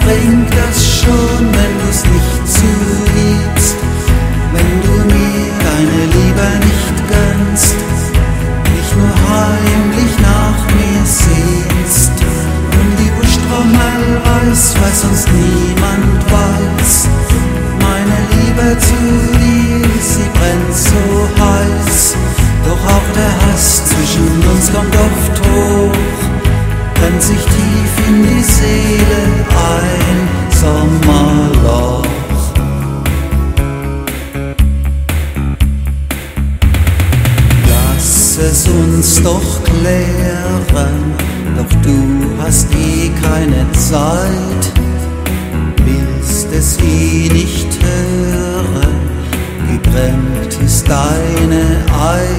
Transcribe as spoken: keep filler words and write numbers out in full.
bringt das schon, wenn du's nicht zugibst? Wenn du mir deine Liebe nicht gönnst, dich nur heimlich nach mir sehnst, und die Buschtrommel reißt, weil sonst niemand weiß. Meine Liebe zu dir, sie brennt so heiß, doch auch der Hass zwischen uns kommt oft hoch, brennt sich tief in die Seele ein Sommerloch. Lass es uns doch klären, doch du hast eh keine Zeit, willst es eh nicht hören, gekränkt ist deine